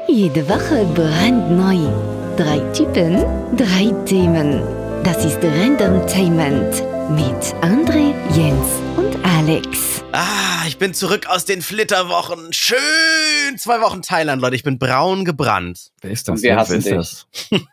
Jede Woche brandneu. 3 Typen, 3 Themen. Das ist Randomtainment mit André, Jens und Alex. Ich bin zurück aus den Flitterwochen. Schön 2 Wochen Thailand, Leute. Ich bin braun gebrannt. Wer ist das? Wir hassen dich.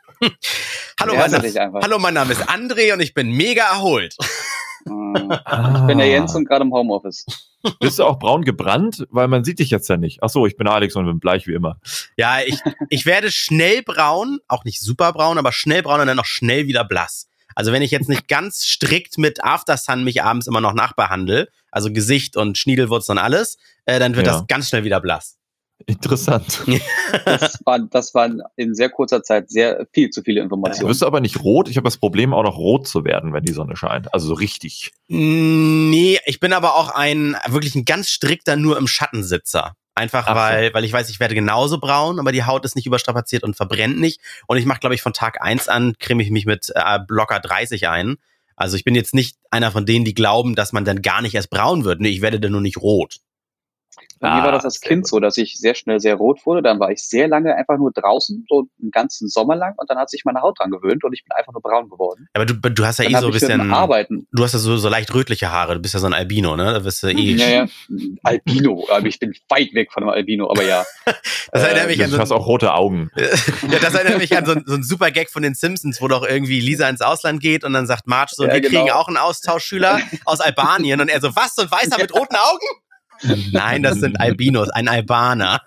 Hallo, mein Name ist André und ich bin mega erholt. Ich bin der Jens und gerade im Homeoffice. Bist du auch braun gebrannt? Weil man sieht dich jetzt ja nicht. Ach so, ich bin Alex und bin bleich wie immer. Ja, ich werde schnell braun, auch nicht super braun, aber schnell braun und dann noch schnell wieder blass. Also wenn ich jetzt nicht ganz strikt mit Aftersun mich abends immer noch nachbehandle, also Gesicht und Schniedelwurz und alles, dann wird das ganz schnell wieder blass. Interessant. Das waren in sehr kurzer Zeit viel zu viele Informationen. Wirst du aber nicht rot? Ich habe das Problem, auch noch rot zu werden, wenn die Sonne scheint. Also so richtig. Nee, ich bin aber auch wirklich ein ganz strikter nur im Schattensitzer. Einfach weil ich weiß, ich werde genauso braun, aber die Haut ist nicht überstrapaziert und verbrennt nicht. Und ich mache, glaube ich, von Tag 1 an creme ich mich mit locker 30 ein. Also ich bin jetzt nicht einer von denen, die glauben, dass man dann gar nicht erst braun wird. Nee, ich werde dann nur nicht rot. Bei mir war das als Kind so, dass ich sehr schnell sehr rot wurde. Dann war ich sehr lange einfach nur draußen, so einen ganzen Sommer lang. Und dann hat sich meine Haut dran gewöhnt und ich bin einfach nur braun geworden. Aber du hast ja dann so ein bisschen... Arbeiten. Du hast ja so leicht rötliche Haare. Du bist ja so ein Albino, ne? Da bist du Ja, Albino. Aber ich bin weit weg von einem Albino, aber ja. Das erinnert mich an du hast auch rote Augen. Ja, das erinnert mich an so einen super Gag von den Simpsons, wo doch irgendwie Lisa ins Ausland geht und dann sagt Marge so, wir kriegen auch einen Austauschschüler aus Albanien. Und er so, was? So ein Weißer mit roten Augen? Nein, das sind Albinos, ein Albaner.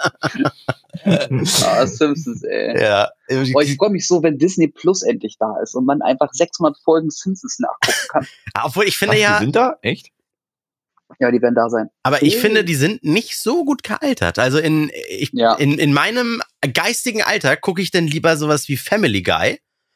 Simpsons, ey. Ja. Ich freue mich so, wenn Disney Plus endlich da ist und man einfach 600 Folgen Simpsons nachgucken kann. Obwohl ich finde Die sind da? Echt? Ja, die werden da sein. Aber ich finde, die sind nicht so gut gealtert. Also in meinem geistigen Alter gucke ich denn lieber sowas wie Family Guy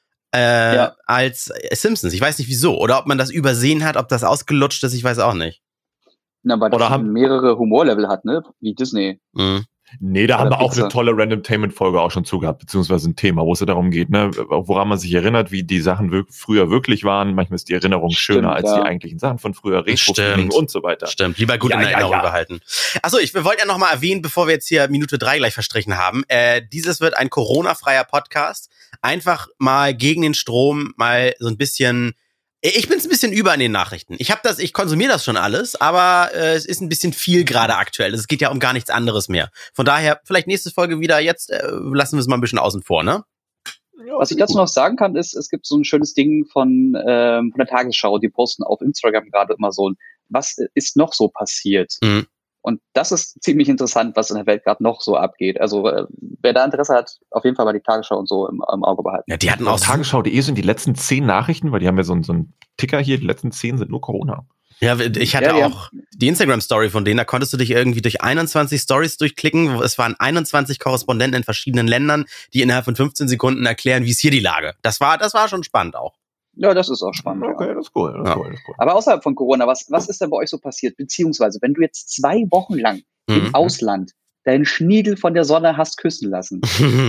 als Simpsons. Ich weiß nicht wieso. Oder ob man das übersehen hat, ob das ausgelutscht ist, ich weiß auch nicht. Na, weil das mehrere Humorlevel hat, ne? Wie Disney. Mhm. Nee, da haben wir auch eine tolle Randomtainment-Folge auch schon zugehabt, beziehungsweise ein Thema, wo es ja darum geht, ne, woran man sich erinnert, wie die Sachen früher wirklich waren. Manchmal ist die Erinnerung schöner als die eigentlichen Sachen von früher, Retro-Feeling und so weiter. Stimmt, lieber gut in Erinnerung behalten. Achso, wir wollten ja noch mal erwähnen, bevor wir jetzt hier Minute 3 gleich verstrichen haben, dieses wird ein Corona-freier Podcast. Einfach mal gegen den Strom, mal so ein bisschen... Ich bin ein bisschen über in den Nachrichten. Ich konsumiere das schon alles, aber es ist ein bisschen viel gerade aktuell. Es geht ja um gar nichts anderes mehr. Von daher, vielleicht nächste Folge wieder. Jetzt lassen wir es mal ein bisschen außen vor, ne? Was ich dazu noch sagen kann, ist, es gibt so ein schönes Ding von der Tagesschau. Die posten auf Instagram gerade immer so, was ist noch so passiert? Mhm. Und das ist ziemlich interessant, was in der Welt gerade noch so abgeht. Also wer da Interesse hat, auf jeden Fall mal die Tagesschau und so im Auge behalten. Ja, die hatten auch Tagesschau.de sind die letzten 10 Nachrichten, weil die haben ja so einen Ticker hier, die letzten 10 sind nur Corona. Ja, ich hatte auch die Instagram-Story von denen, da konntest du dich irgendwie durch 21 Stories durchklicken. Es waren 21 Korrespondenten in verschiedenen Ländern, die innerhalb von 15 Sekunden erklären, wie ist hier die Lage. Das war schon spannend auch. Ja, das ist auch spannend. Okay, das ist cool. Das ist cool. Aber außerhalb von Corona, was ist denn bei euch so passiert? Beziehungsweise, wenn du jetzt 2 Wochen lang im Ausland deinen Schniedel von der Sonne hast küssen lassen,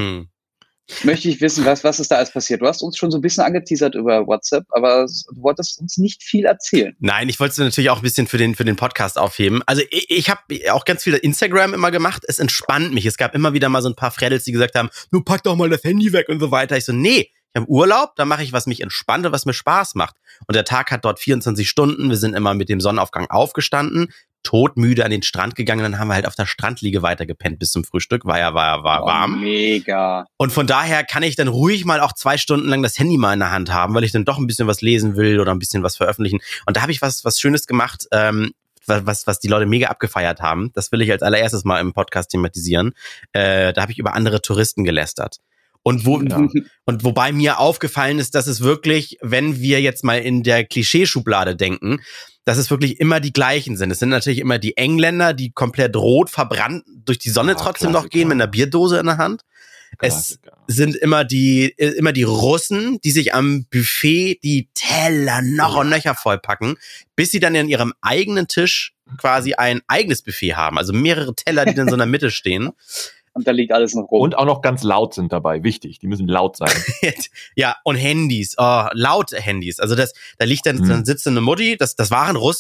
möchte ich wissen, was ist da alles passiert? Du hast uns schon so ein bisschen angeteasert über WhatsApp, aber du wolltest uns nicht viel erzählen. Nein, ich wollte es natürlich auch ein bisschen für den Podcast aufheben. Also ich habe auch ganz viel Instagram immer gemacht. Es entspannt mich. Es gab immer wieder mal so ein paar Freddels, die gesagt haben, du pack doch mal das Handy weg und so weiter. Ich so, nee. Ich habe Urlaub, da mache ich, was mich entspannt und was mir Spaß macht. Und der Tag hat dort 24 Stunden. Wir sind immer mit dem Sonnenaufgang aufgestanden, todmüde an den Strand gegangen. Dann haben wir halt auf der Strandliege weitergepennt bis zum Frühstück. War warm. Mega. Und von daher kann ich dann ruhig mal auch 2 Stunden lang das Handy mal in der Hand haben, weil ich dann doch ein bisschen was lesen will oder ein bisschen was veröffentlichen. Und da habe ich was Schönes gemacht, was die Leute mega abgefeiert haben. Das will ich als allererstes mal im Podcast thematisieren. Da habe ich über andere Touristen gelästert. Und wobei mir aufgefallen ist, dass es wirklich, wenn wir jetzt mal in der Klischeeschublade denken, dass es wirklich immer die gleichen sind. Es sind natürlich immer die Engländer, die komplett rot verbrannt durch die Sonne trotzdem noch gehen mit einer Bierdose in der Hand. Klassiker. Es sind immer die Russen, die sich am Buffet die Teller noch und nöcher vollpacken, bis sie dann in ihrem eigenen Tisch quasi ein eigenes Buffet haben. Also mehrere Teller, die dann so in der Mitte stehen. Und da liegt alles noch rum. Und auch noch ganz laut sind dabei. Wichtig, die müssen laut sein. Ja, und Handys. Laute Handys. Also da liegt dann sitzt eine Mutti, das waren Russen,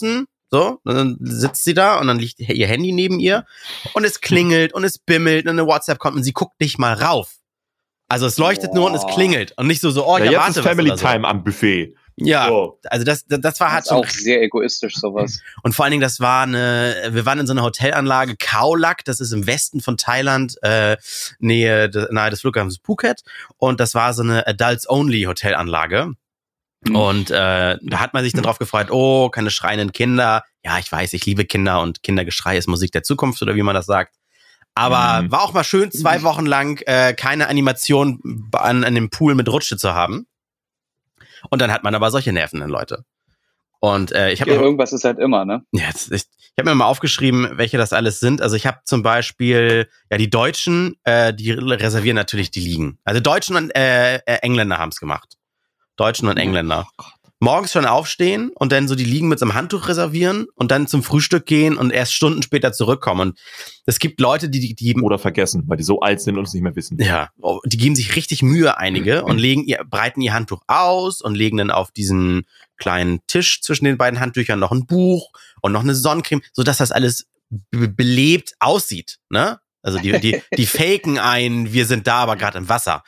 So, und dann sitzt sie da und dann liegt ihr Handy neben ihr und es klingelt und es bimmelt und eine WhatsApp kommt und sie guckt nicht mal rauf. Also es leuchtet nur und es klingelt und nicht so, ich erwarte jetzt ist Family was Time am Buffet. Ja, also das war halt so auch sehr egoistisch, sowas. Und vor allen Dingen, wir waren in so einer Hotelanlage, Khao Lak, das ist im Westen von Thailand, nahe des Flughafens Phuket. Und das war so eine Adults-Only-Hotelanlage. Und da hat man sich dann drauf gefreut, oh, keine schreienden Kinder. Ja, ich weiß, ich liebe Kinder und Kindergeschrei ist Musik der Zukunft oder wie man das sagt. Aber war auch mal schön, 2 Wochen lang keine Animation an dem Pool mit Rutsche zu haben. Und dann hat man aber solche nervenden Leute. Und ich habe irgendwas ist halt immer, ne? Ja, ich habe mir mal aufgeschrieben, welche das alles sind. Also ich habe zum Beispiel, die Deutschen, die reservieren natürlich die Liegen. Also Deutschen und Engländer haben es gemacht. Deutschen und Engländer. Morgens schon aufstehen und dann so die Liegen mit so einem Handtuch reservieren und dann zum Frühstück gehen und erst Stunden später zurückkommen. Und es gibt Leute, die oder vergessen, weil die so alt sind und es nicht mehr wissen. Ja, die geben sich richtig Mühe, einige, und breiten ihr Handtuch aus und legen dann auf diesen kleinen Tisch zwischen den beiden Handtüchern noch ein Buch und noch eine Sonnencreme, sodass das alles belebt aussieht, ne? Also die faken ein, wir sind da, aber gerade im Wasser.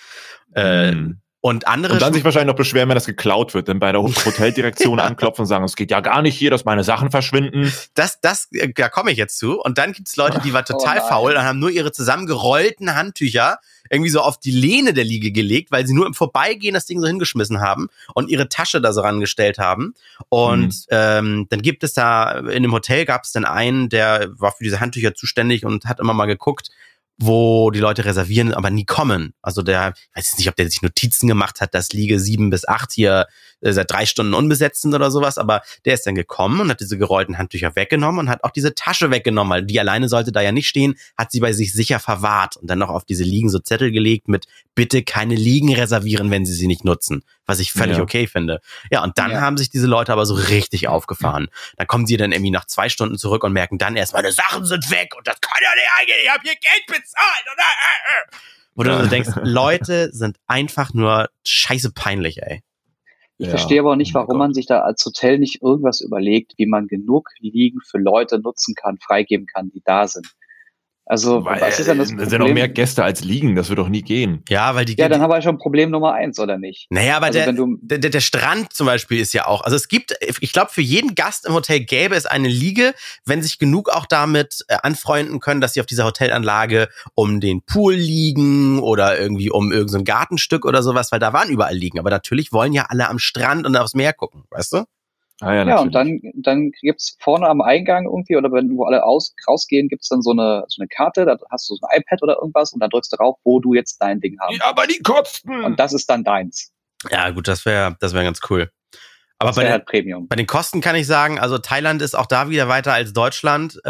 Und dann sich wahrscheinlich noch beschweren, wenn das geklaut wird, denn bei der Hoteldirektion anklopfen und sagen, es geht ja gar nicht hier, dass meine Sachen verschwinden. Da komme ich jetzt zu. Und dann gibt's Leute, die waren total faul und haben nur ihre zusammengerollten Handtücher irgendwie so auf die Lehne der Liege gelegt, weil sie nur im Vorbeigehen das Ding so hingeschmissen haben und ihre Tasche da so rangestellt haben. Und dann gibt es da, in dem Hotel gab es dann einen, der war für diese Handtücher zuständig und hat immer mal geguckt, wo die Leute reservieren, aber nie kommen. Also ich weiß jetzt nicht, ob der sich Notizen gemacht hat, dass Liege 7 bis 8 hier seit 3 Stunden unbesetzt sind oder sowas, aber der ist dann gekommen und hat diese gerollten Handtücher weggenommen und hat auch diese Tasche weggenommen, weil die alleine sollte da ja nicht stehen, hat sie bei sich sicher verwahrt und dann noch auf diese Liegen so Zettel gelegt mit bitte keine Liegen reservieren, wenn sie sie nicht nutzen, was ich völlig okay finde. Ja, und dann haben sich diese Leute aber so richtig aufgefahren. Dann kommen sie dann irgendwie nach 2 Stunden zurück und merken dann erst, meine Sachen sind weg und das kann ja nicht eingehen, ich habe hier Geld bezahlt. Wo du so denkst, Leute sind einfach nur scheiße peinlich, ey. Ich verstehe aber auch nicht, warum man sich da als Hotel nicht irgendwas überlegt, wie man genug Liegen für Leute nutzen kann, freigeben kann, die da sind. Also, was ist denn das Problem? Es sind noch mehr Gäste als Liegen, das wird doch nie gehen. Ja, weil dann haben wir schon Problem Nummer 1, oder nicht? Naja, aber also der Strand zum Beispiel ist ja auch, also es gibt, ich glaube, für jeden Gast im Hotel gäbe es eine Liege, wenn sich genug auch damit anfreunden können, dass sie auf dieser Hotelanlage um den Pool liegen oder irgendwie um irgendein so Gartenstück oder sowas, weil da waren überall Liegen. Aber natürlich wollen ja alle am Strand und aufs Meer gucken, weißt du? Ja, und dann gibt's vorne am Eingang irgendwie, oder wo alle rausgehen, gibt's dann so eine Karte, da hast du so ein iPad oder irgendwas und dann drückst du drauf, wo du jetzt dein Ding haben. Ja, aber die Kosten! Und das ist dann deins. Ja, gut, das wäre ganz cool. Aber halt Premium. Bei den Kosten kann ich sagen, also Thailand ist auch da wieder weiter als Deutschland.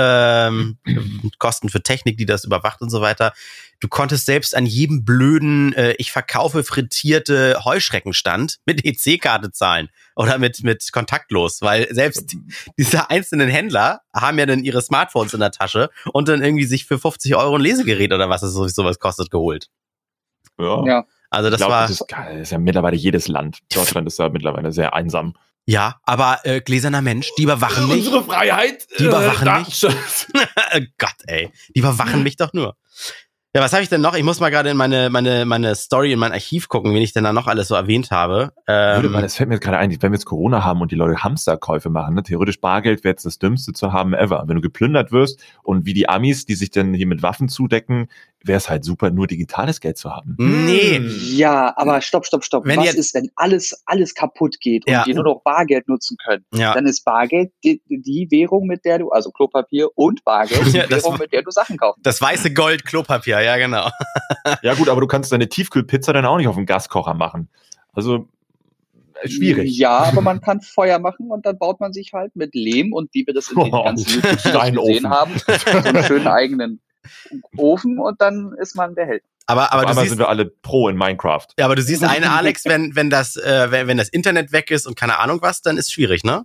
Kosten für Technik, die das überwacht und so weiter. Du konntest selbst an jedem blöden ich verkaufe frittierte Heuschreckenstand mit EC-Karte zahlen oder mit kontaktlos, weil selbst diese einzelnen Händler haben ja dann ihre Smartphones in der Tasche und dann irgendwie sich für 50 € ein Lesegerät oder was es sowas kostet geholt. Ja. Also das das ist ja mittlerweile jedes Land. Deutschland ist da mittlerweile sehr einsam. Ja, aber gläserner Mensch, die überwachen mich. Unsere Freiheit. Die überwachen mich. Gott, ey. Die überwachen mich doch nur. Ja, was habe ich denn noch? Ich muss mal gerade in meine Story, in mein Archiv gucken, wen ich denn da noch alles so erwähnt habe. Das fällt mir jetzt gerade ein, wenn wir jetzt Corona haben und die Leute Hamsterkäufe machen, ne? Theoretisch Bargeld wäre jetzt das Dümmste zu haben ever. Wenn du geplündert wirst und wie die Amis, die sich dann hier mit Waffen zudecken, wäre es halt super, nur digitales Geld zu haben. Nee. Ja, aber stopp. Was ist, wenn alles kaputt geht und die nur noch Bargeld nutzen können? Ja. Dann ist Bargeld die Währung, mit der du, also Klopapier und Bargeld, die Währung, mit der du Sachen kaufst. Das weiße Gold Klopapier, ja genau. Ja gut, aber du kannst deine Tiefkühlpizza dann auch nicht auf dem Gaskocher machen. Also schwierig. Ja, aber man kann Feuer machen und dann baut man sich halt mit Lehm und wie wir das in den ganzen YouTube gesehen haben, so einen schönen eigenen Ofen und dann ist man der Held. Aber du siehst, sind wir alle pro in Minecraft. Ja, aber du siehst eine, Alex, wenn das Internet weg ist und keine Ahnung was, dann ist schwierig, ne?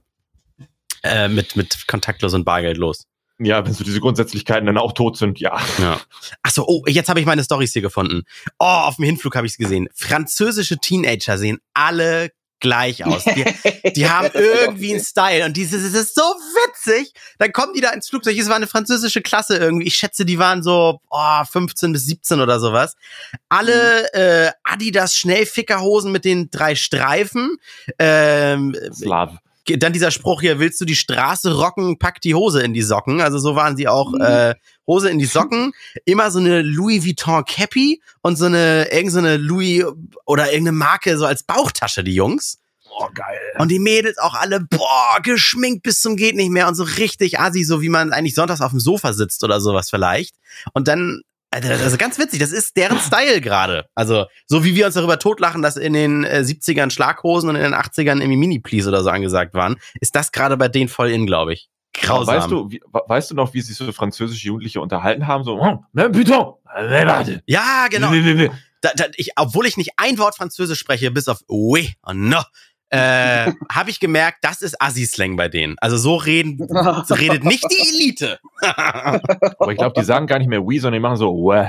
Mit kontaktlos und bargeldlos. Ja, wenn so diese Grundsätzlichkeiten dann auch tot sind, ja. Achso, jetzt habe ich meine Storys hier gefunden. Oh, auf dem Hinflug habe ich es gesehen. Französische Teenager sehen alle gleich aus. Die haben irgendwie einen Style und das ist so witzig. Dann kommen die da ins Flugzeug. Es war eine französische Klasse irgendwie. Ich schätze, die waren so 15 bis 17 oder sowas. Alle Adidas Schnellfickerhosen mit den 3 Streifen. Slav. Dann dieser Spruch hier, willst du die Straße rocken, pack die Hose in die Socken. Also so waren sie auch, Hose in die Socken, immer so eine Louis Vuitton Cappy und irgendeine Louis oder irgendeine Marke so als Bauchtasche, die Jungs. Oh, geil. Und die Mädels auch alle, geschminkt bis zum geht nicht mehr und so richtig assi, so wie man eigentlich sonntags auf dem Sofa sitzt oder sowas vielleicht. Und dann, also ganz witzig, das ist deren Style gerade. Also, so wie wir uns darüber totlachen, dass in den 70ern Schlaghosen und in den 80ern irgendwie Mini-Please oder so angesagt waren, ist das gerade bei denen voll in, glaube ich. Grausam. Weißt du noch, wie sich so französische Jugendliche unterhalten haben? So, warte. Ja, genau. Obwohl ich nicht ein Wort Französisch spreche, bis auf oui und no, habe ich gemerkt, das ist Assi-Slang bei denen. Also so redet nicht die Elite. Aber ich glaube, die sagen gar nicht mehr oui, sondern die machen so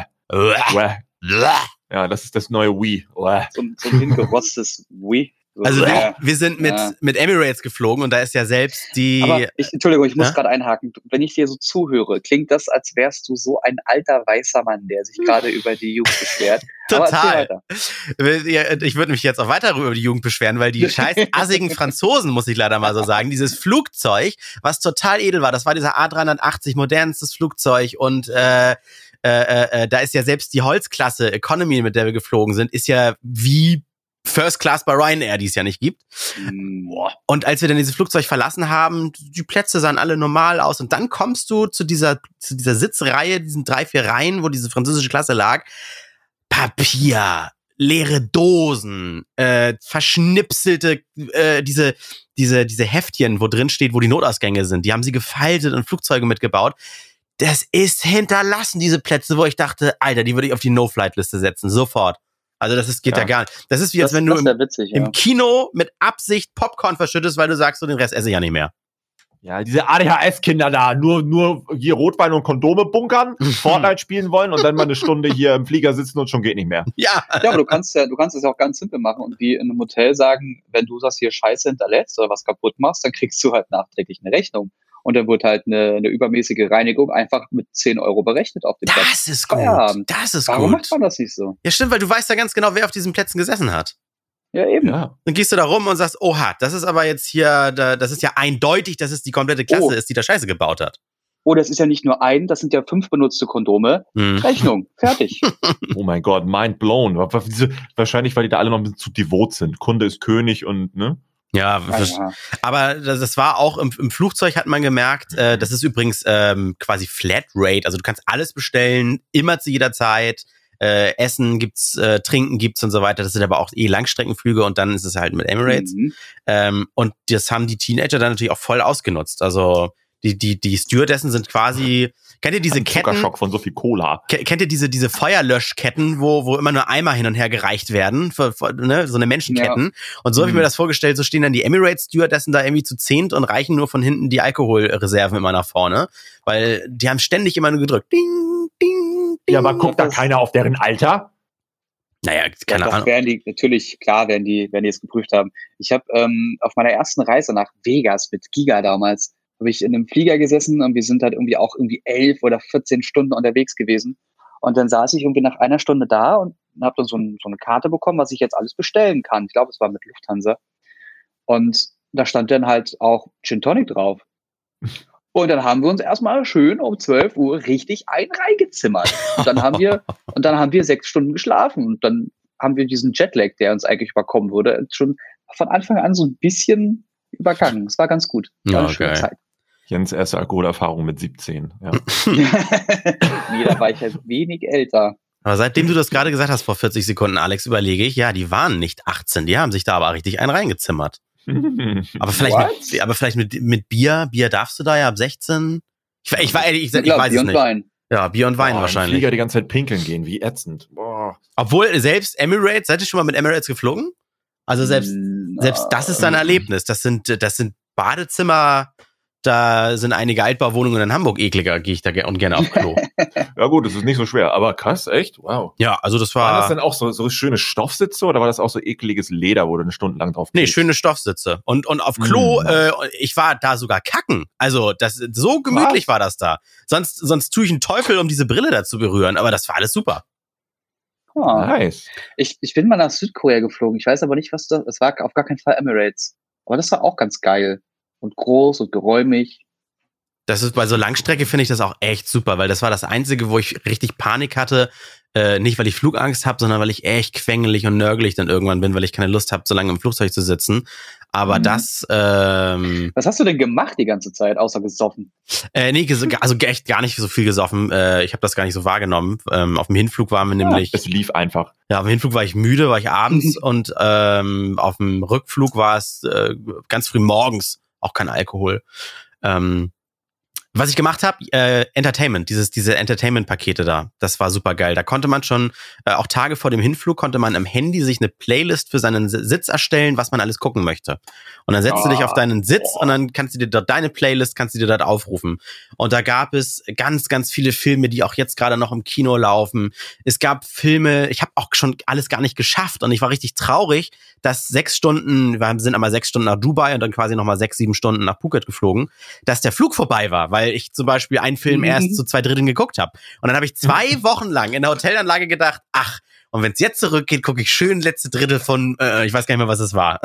Ja, das ist das neue oui. So ein hingerotztes oui. Also wir sind mit Emirates geflogen und da ist ja selbst die... Aber Entschuldigung, ich muss gerade einhaken. Wenn ich dir so zuhöre, klingt das, als wärst du so ein alter weißer Mann, der sich gerade über die Jugend beschwert. Total. Ich würde mich jetzt auch weiter über die Jugend beschweren, weil die scheiß assigen Franzosen, muss ich leider mal so sagen, dieses Flugzeug, was total edel war, das war dieser A380, modernstes Flugzeug und da ist ja selbst die Holzklasse Economy, mit der wir geflogen sind, ist ja wie First Class bei Ryanair, die es ja nicht gibt. Und als wir dann dieses Flugzeug verlassen haben, die Plätze sahen alle normal aus und dann kommst du zu dieser Sitzreihe, diesen 3-4 Reihen, wo diese französische Klasse lag. Papier, leere Dosen, verschnipselte, diese Heftchen, wo drin steht, wo die Notausgänge sind. Die haben sie gefaltet und Flugzeuge mitgebaut. Das ist hinterlassen, diese Plätze, wo ich dachte, Alter, die würde ich auf die No-Flight-Liste setzen, sofort. Also geht ja gar nicht. Das ist wie, als wenn du im Kino mit Absicht Popcorn verschüttest, weil du sagst, so den Rest esse ich ja nicht mehr. Ja, diese ADHS-Kinder da, nur hier Rotwein und Kondome bunkern, Fortnite spielen wollen und dann mal eine Stunde hier im Flieger sitzen und schon geht nicht mehr. Ja, aber du kannst es ja auch ganz simpel machen und wie in einem Hotel sagen, wenn du das hier Scheiße hinterlässt oder was kaputt machst, dann kriegst du halt nachträglich eine Rechnung. Und dann wird halt eine übermäßige Reinigung einfach mit 10 € berechnet auf dem Platz. Das ist gut. Warum macht man das nicht so? Ja, stimmt, weil du weißt ja ganz genau, wer auf diesen Plätzen gesessen hat. Ja, eben. Ja. Dann gehst du da rum und sagst, oha, das ist aber jetzt hier, das ist ja eindeutig, dass es die komplette Klasse ist, die da Scheiße gebaut hat. Oh, das ist ja nicht nur das sind ja 5 benutzte Kondome. Rechnung, fertig. Oh mein Gott, mind blown. Wahrscheinlich, weil die da alle noch ein bisschen zu devot sind. Kunde ist König und, ne? Ja, aber das war auch im Flugzeug, hat man gemerkt, das ist übrigens quasi Flatrate, also du kannst alles bestellen, immer zu jeder Zeit, Essen gibt's, Trinken gibt's und so weiter, das sind aber auch Langstreckenflüge und dann ist es halt mit Emirates und das haben die Teenager dann natürlich auch voll ausgenutzt, also die Stewardessen sind quasi, kennt ihr diese Ketten? Zuckerschock von so viel Cola. Kennt ihr diese Feuerlöschketten, wo immer nur Eimer hin und her gereicht werden, ne? So eine Menschenketten. Ja. Und so habe ich mir das vorgestellt, so stehen dann die Emirates-Stewardessen da irgendwie zu 10 und reichen nur von hinten die Alkoholreserven immer nach vorne, weil die haben ständig immer nur gedrückt. Ding, ding, ding. Ja, aber guckt da keiner auf deren Alter? Naja, keine Ahnung. Werden die es geprüft haben. Ich habe auf meiner ersten Reise nach Vegas mit Giga damals, habe ich in einem Flieger gesessen und wir sind halt irgendwie 11 oder 14 Stunden unterwegs gewesen. Und dann saß ich irgendwie nach einer Stunde da und habe dann so eine Karte bekommen, was ich jetzt alles bestellen kann. Ich glaube, es war mit Lufthansa. Und da stand dann halt auch Gin Tonic drauf. Und dann haben wir uns erstmal schön um 12 Uhr richtig reingezimmert. Und dann haben wir 6 Stunden geschlafen. Und dann haben wir diesen Jetlag, der uns eigentlich überkommen würde, schon von Anfang an so ein bisschen übergangen. Es war ganz gut. War eine schöne Zeit. Jens erste Alkoholerfahrung mit 17. Ja. Nee, da war ich ja wenig älter. Aber seitdem du das gerade gesagt hast vor 40 Sekunden, Alex, überlege ich, ja, die waren nicht 18, die haben sich da aber richtig reingezimmert. aber vielleicht mit Bier. Bier darfst du da ja ab 16. Ich weiß es nicht. Wein. Ja, Bier und Wein wahrscheinlich. Flieger die ganze Zeit pinkeln gehen, wie ätzend. Boah. Obwohl selbst Emirates, seid ihr schon mal mit Emirates geflogen? Also selbst das ist ein Erlebnis. Das sind Badezimmer, da sind einige Altbauwohnungen in Hamburg ekliger, gehe ich da gerne auf Klo. Ja gut, das ist nicht so schwer, aber krass, echt? Wow. Ja, also das war... War das dann auch so schöne Stoffsitze oder war das auch so ekliges Leder, wo du eine Stunde lang drauf Nee, schöne Stoffsitze. Und auf Klo, ich war da sogar kacken. Also so gemütlich war das da. Sonst tue ich einen Teufel, um diese Brille da zu berühren, aber das war alles super. Oh. Nice. Ich bin mal nach Südkorea geflogen. Ich weiß aber nicht, es war auf gar keinen Fall Emirates. Aber das war auch ganz geil. Und groß und geräumig. Das ist bei so Langstrecke finde ich das auch echt super, weil das war das Einzige, wo ich richtig Panik hatte. Nicht, weil ich Flugangst habe, sondern weil ich echt quengelig und nörgelig dann irgendwann bin, weil ich keine Lust habe, so lange im Flugzeug zu sitzen. Aber das... Was hast du denn gemacht die ganze Zeit, außer gesoffen? Nee, also echt gar nicht so viel gesoffen. Ich habe das gar nicht so wahrgenommen. Auf dem Hinflug waren wir nämlich... Es lief einfach. Ja, auf dem Hinflug war ich müde, war ich abends und auf dem Rückflug war es ganz früh morgens auch kein Alkohol. Was ich gemacht habe, Entertainment, diese Entertainment-Pakete da, das war super geil. Da konnte man schon, auch Tage vor dem Hinflug, konnte man am Handy sich eine Playlist für seinen Sitz erstellen, was man alles gucken möchte. Und dann setzt du dich auf deinen Sitz und dann kannst du dir dort deine Playlist, dort aufrufen. Und da gab es ganz, ganz viele Filme, die auch jetzt gerade noch im Kino laufen. Es gab Filme, ich habe auch schon alles gar nicht geschafft und ich war richtig traurig, dass wir sind einmal 6 Stunden nach Dubai und dann quasi nochmal 6, 7 Stunden nach Phuket geflogen, dass der Flug vorbei war, weil ich zum Beispiel einen Film erst zu 2/3 geguckt habe. Und dann habe ich 2 Wochen lang in der Hotelanlage gedacht, und wenn es jetzt zurückgeht, gucke ich schön letzte Drittel von, ich weiß gar nicht mehr, was es war.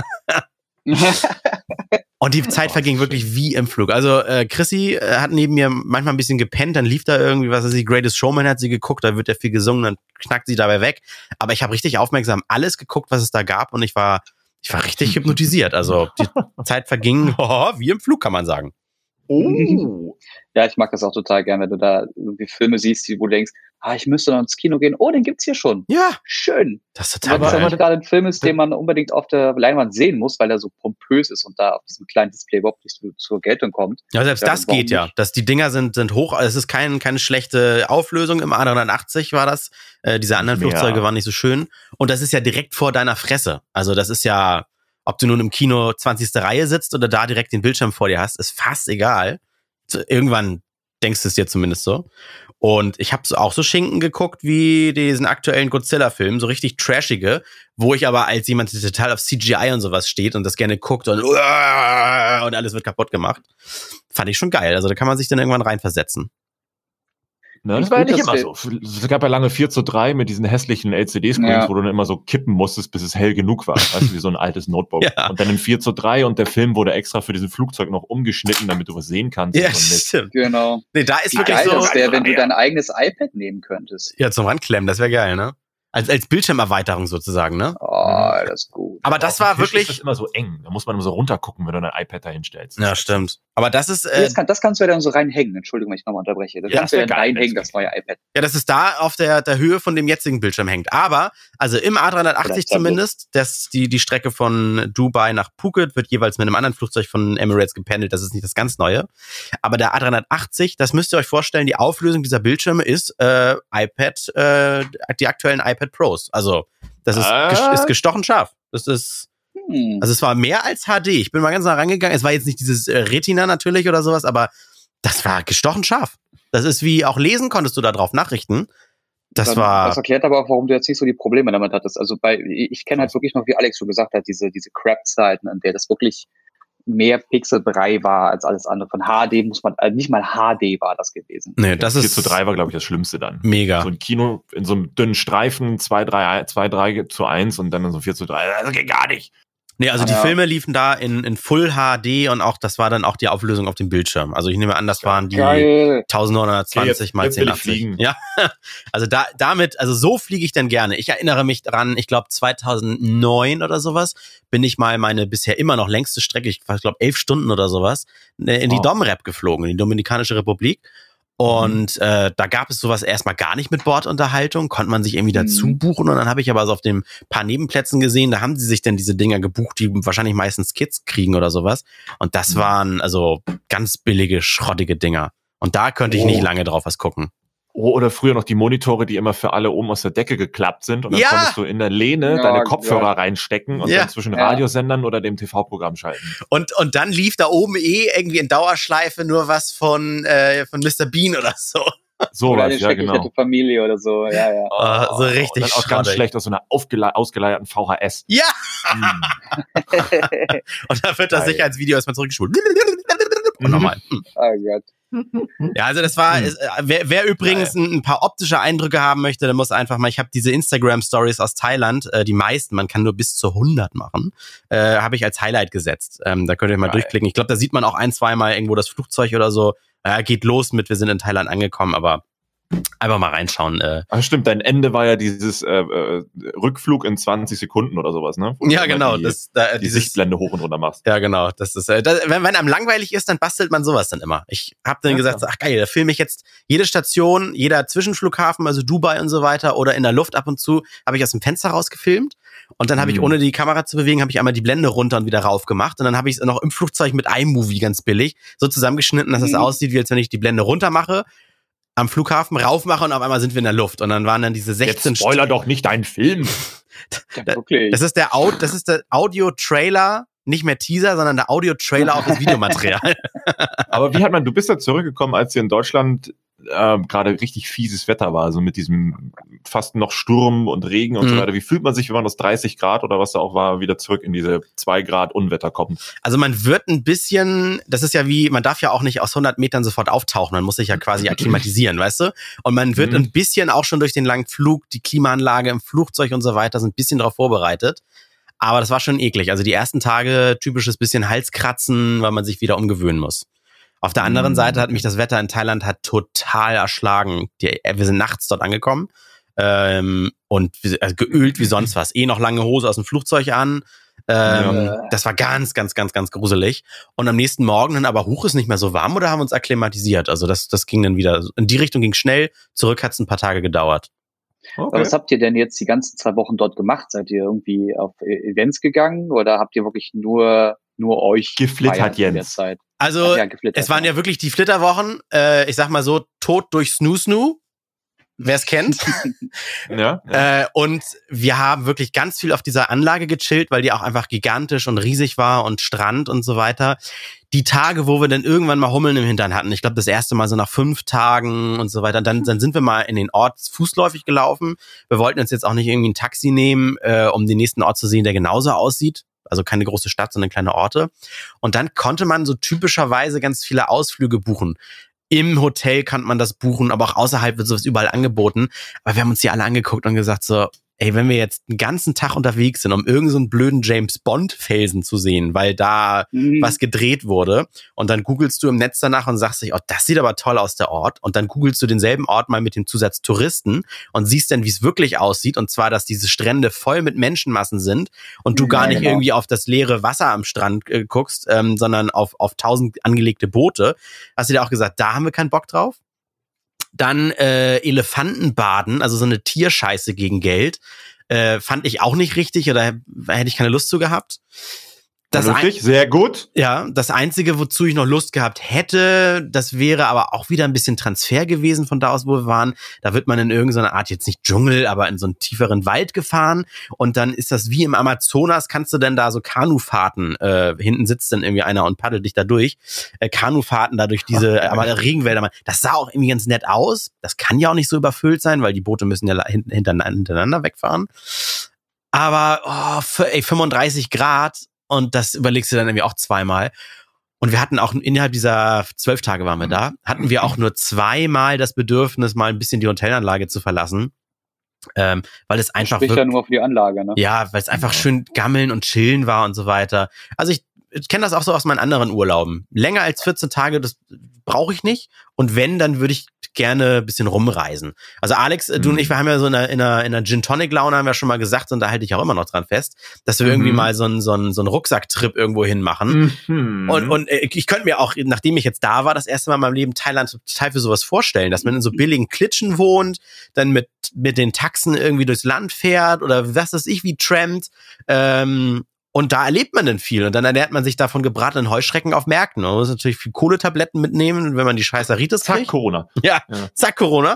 Und die Zeit verging wirklich wie im Flug. Also Chrissy hat neben mir manchmal ein bisschen gepennt, dann lief da irgendwie, was weiß ich, Greatest Showman hat sie geguckt, da wird ja viel gesungen, dann knackt sie dabei weg. Aber ich habe richtig aufmerksam alles geguckt, was es da gab und ich war richtig hypnotisiert. Also die Zeit verging wie im Flug, kann man sagen. Oh. Ja, ich mag das auch total gern, wenn du da irgendwie Filme siehst, wo du denkst, ich müsste noch ins Kino gehen. Oh, den gibt's hier schon. Ja. Schön. Das ist total geil. Wenn es gerade ein Film ist, den man unbedingt auf der Leinwand sehen muss, weil er so pompös ist und da auf diesem kleinen Display überhaupt nicht zur Geltung kommt. Ja, selbst das geht ja. Die Dinger sind hoch, also es ist keine schlechte Auflösung. Im A380 war das. Diese anderen Flugzeuge waren nicht so schön. Und das ist ja direkt vor deiner Fresse. Also das ist ja, ob du nun im Kino 20. Reihe sitzt oder da direkt den Bildschirm vor dir hast, ist fast egal. Irgendwann denkst du es dir zumindest so. Und ich habe auch so Schinken geguckt wie diesen aktuellen Godzilla-Film, so richtig trashige, wo ich aber als jemand, der total auf CGI und sowas steht und das gerne guckt und alles wird kaputt gemacht, fand ich schon geil. Also da kann man sich dann irgendwann reinversetzen. Ne, das war ja nicht immer so. Es gab ja lange 4:3 mit diesen hässlichen LCD-Screens, wo du dann immer so kippen musstest, bis es hell genug war. Weißt du, wie so ein altes Notebook. Ja. Und dann in 4:3 und der Film wurde extra für diesen Flugzeug noch umgeschnitten, damit du was sehen kannst. Ja, stimmt. Genau. Nee, da ist wirklich geil, so. Das wäre, wenn du dein eigenes iPad nehmen könntest. Ja, zum Ranklemmen, das wäre geil, ne? Als Bildschirmerweiterung sozusagen, ne? Oh, das ist gut. Aber das war wirklich... Das ist immer so eng. Da muss man immer so runtergucken, wenn du dein iPad da hinstellst. Ja, stimmt. Aber das ist... Das kannst du ja dann so reinhängen. Entschuldigung, wenn ich nochmal unterbreche. Das kannst du ja dann reinhängen, das neue iPad. Ja, das ist da auf der Höhe von dem jetzigen Bildschirm hängt. Aber, also im A380 zumindest, die Strecke von Dubai nach Phuket wird jeweils mit einem anderen Flugzeug von Emirates gependelt. Das ist nicht das ganz Neue. Aber der A380, das müsst ihr euch vorstellen, die Auflösung dieser Bildschirme ist die aktuellen iPad Pros. Also, das ist gestochen scharf. Das ist, also es war mehr als HD. Ich bin mal ganz nah rangegangen. Es war jetzt nicht dieses Retina natürlich oder sowas, aber das war gestochen scharf. Das ist wie, auch lesen konntest du da drauf Nachrichten. Das erklärt aber auch, warum du jetzt nicht so die Probleme damit hattest. Also ich kenne halt wirklich noch, wie Alex schon gesagt hat, diese Crap-Zeiten, an der das wirklich mehr Pixelbrei war als alles andere. Von HD muss man, nicht mal HD war das gewesen. Nee, das ist 4:3 war, glaube ich, das Schlimmste dann. Mega. So ein Kino in so einem dünnen Streifen, 2:3:1 und dann in so 4:3. Das geht gar nicht. Nee, also die Filme liefen da in Full HD und auch, das war dann auch die Auflösung auf dem Bildschirm. Also ich nehme an, das waren die 1920 mal 1080. Ja, also damit, also so fliege ich dann gerne. Ich erinnere mich dran, ich glaube 2009 oder sowas, bin ich mal meine bisher immer noch längste Strecke, ich glaube 11 Stunden oder sowas, in die Domrep geflogen, in die Dominikanische Republik. Und da gab es sowas erstmal gar nicht mit Bordunterhaltung, konnte man sich irgendwie dazu buchen. Und dann habe ich aber so auf den paar Nebenplätzen gesehen, da haben sie sich dann diese Dinger gebucht, die wahrscheinlich meistens Kids kriegen oder sowas. Und das waren also ganz billige, schrottige Dinger. Und da könnte ich nicht lange drauf was gucken. Oder früher noch die Monitore, die immer für alle oben aus der Decke geklappt sind und dann konntest du in der Lehne deine Kopfhörer reinstecken und dann zwischen Radiosendern oder dem TV-Programm schalten. Und dann lief da oben irgendwie in Dauerschleife nur was von Mr. Bean oder so. So was, ja genau. Familie oder so, ja. So richtig und dann auch ganz schlecht aus so einer ausgeleierten VHS. Ja! Und da wird das Sicherheitsvideo erstmal zurückgespult. Und nochmal. Oh Gott. Ja, also das war, wer übrigens ein paar optische Eindrücke haben möchte, der muss einfach mal, ich habe diese Instagram-Stories aus Thailand, die meisten, man kann nur bis zu 100 machen, habe ich als Highlight gesetzt. Da könnt ihr mal durchklicken. Ich glaube, da sieht man auch 1-2 Mal irgendwo das Flugzeug oder so. Geht los mit, wir sind in Thailand angekommen, aber einfach mal reinschauen. Ach stimmt, dein Ende war ja dieses Rückflug in 20 Sekunden oder sowas, ne? Ja, genau. Die Sichtblende hoch und runter machst. Ja, genau. Das ist, wenn einem langweilig ist, dann bastelt man sowas dann immer. Ich habe dann gesagt, ach geil, da filme ich jetzt jede Station, jeder Zwischenflughafen, also Dubai und so weiter, oder in der Luft ab und zu, habe ich aus dem Fenster rausgefilmt. Und dann habe ich, ohne die Kamera zu bewegen, habe ich einmal die Blende runter und wieder rauf gemacht. Und dann habe ich es noch im Flugzeug mit iMovie ganz billig so zusammengeschnitten, dass es aussieht, wie als wenn ich die Blende runter mache, am Flughafen rauf mache und auf einmal sind wir in der Luft. Und dann waren dann diese 16 Jetzt spoiler doch nicht deinen Film. Das ist der Audio-Trailer, nicht mehr Teaser, sondern der Audio-Trailer auf das Videomaterial. Aber du bist ja zurückgekommen, als hier in Deutschland gerade richtig fieses Wetter war, also mit diesem fast noch Sturm und Regen und so weiter. Wie fühlt man sich, wenn man aus 30 Grad oder was da auch war, wieder zurück in diese 2 Grad Unwetter kommt? Also man wird ein bisschen, das ist ja wie, man darf ja auch nicht aus 100 Metern sofort auftauchen, man muss sich ja quasi akklimatisieren, weißt du? Und man wird ein bisschen auch schon durch den langen Flug, die Klimaanlage im Flugzeug und so weiter, sind ein bisschen darauf vorbereitet. Aber das war schon eklig. Also die ersten Tage typisches bisschen Halskratzen, weil man sich wieder umgewöhnen muss. Auf der anderen Seite hat mich das Wetter in Thailand total erschlagen. Wir sind nachts dort angekommen und geölt wie sonst was. Noch lange Hose aus dem Flugzeug an. Das war ganz, ganz, ganz, ganz gruselig. Und am nächsten Morgen dann aber, ist nicht mehr so warm oder haben uns akklimatisiert. Also das ging dann wieder, in die Richtung ging schnell. Zurück hat es ein paar Tage gedauert. Okay. Aber was habt ihr denn jetzt die ganzen 2 Wochen dort gemacht? Seid ihr irgendwie auf Events gegangen oder habt ihr wirklich nur euch geflittert in der Zeit? Also es waren ja wirklich die Flitterwochen, ich sag mal so, tot durch Snoo, wer es kennt. Und wir haben wirklich ganz viel auf dieser Anlage gechillt, weil die auch einfach gigantisch und riesig war und Strand und so weiter. Die Tage, wo wir dann irgendwann mal Hummeln im Hintern hatten, ich glaube das erste Mal so nach 5 Tagen und so weiter, dann sind wir mal in den Ort fußläufig gelaufen. Wir wollten uns jetzt auch nicht irgendwie ein Taxi nehmen, um den nächsten Ort zu sehen, der genauso aussieht. Also keine große Stadt, sondern kleine Orte. Und dann konnte man so typischerweise ganz viele Ausflüge buchen. Im Hotel kann man das buchen, aber auch außerhalb wird sowas überall angeboten. Aber wir haben uns die alle angeguckt und gesagt so, ey, wenn wir jetzt einen ganzen Tag unterwegs sind, um irgend so einen blöden James-Bond-Felsen zu sehen, weil da was gedreht wurde, und dann googelst du im Netz danach und sagst dich, oh, das sieht aber toll aus, der Ort, und dann googelst du denselben Ort mal mit dem Zusatz Touristen und siehst dann, wie es wirklich aussieht, und zwar, dass diese Strände voll mit Menschenmassen sind und du gar nicht irgendwie auf das leere Wasser am Strand guckst, sondern auf 1000 angelegte Boote, hast du dir auch gesagt, da haben wir keinen Bock drauf. Dann Elefantenbaden, also so eine Tierscheiße gegen Geld, fand ich auch nicht richtig, oder hätte ich keine Lust zu gehabt. Sehr gut. Ja, das Einzige, wozu ich noch Lust gehabt hätte, das wäre aber auch wieder ein bisschen Transfer gewesen von da aus, wo wir waren. Da wird man in irgendeiner Art, jetzt nicht Dschungel, aber in so einen tieferen Wald gefahren. Und dann ist das wie im Amazonas, kannst du denn da so Kanufahrten, hinten sitzt dann irgendwie einer und paddelt dich da durch. Kanufahrten da durch diese Regenwälder. Das sah auch irgendwie ganz nett aus. Das kann ja auch nicht so überfüllt sein, weil die Boote müssen ja hintereinander wegfahren. Aber 35 Grad. Und das überlegst du dann irgendwie auch 2-mal. Und wir hatten auch innerhalb dieser 12 Tage waren wir da, hatten wir auch nur 2-mal das Bedürfnis, mal ein bisschen die Hotelanlage zu verlassen. Weil es einfach spricht ja nur für die Anlage, ne? Ja, weil es einfach schön gammeln und chillen war und so weiter. Also ich kenne das auch so aus meinen anderen Urlauben. Länger als 14 Tage, das brauche ich nicht. Und wenn, dann würde ich gerne ein bisschen rumreisen. Also Alex, du und ich, wir haben ja so in einer Gin-Tonic-Laune, haben wir schon mal gesagt, und da halte ich auch immer noch dran fest, dass wir irgendwie mal so einen Rucksacktrip irgendwo hin machen. Und ich könnte mir auch, nachdem ich jetzt da war, das erste Mal in meinem Leben Thailand total für sowas vorstellen, dass man in so billigen Klitschen wohnt, dann mit den Taxen irgendwie durchs Land fährt oder was weiß ich, wie trampt, Und da erlebt man dann viel. Und dann ernährt man sich da von gebratenen Heuschrecken auf Märkten. Man muss natürlich viel Kohletabletten mitnehmen, wenn man die Scheißeritis kriegt. Zack, Corona. Ja, zack, Corona.